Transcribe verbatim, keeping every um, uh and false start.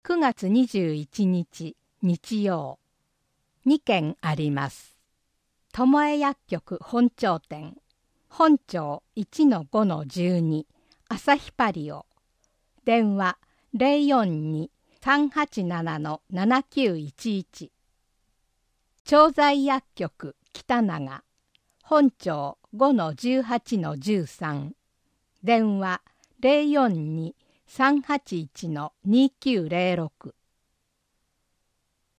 くがつにじゅういちにち日曜。にけんあります。友江薬局本町店、本町 いちのごのじゅうに 朝日パリオ。電話 ゼロよんに さんはちなな ななきゅういちいち。調剤薬局北長、本町 ごのじゅうはちのじゅうさん。電話 ゼロよんに さんはちいちのにきゅうゼロろく。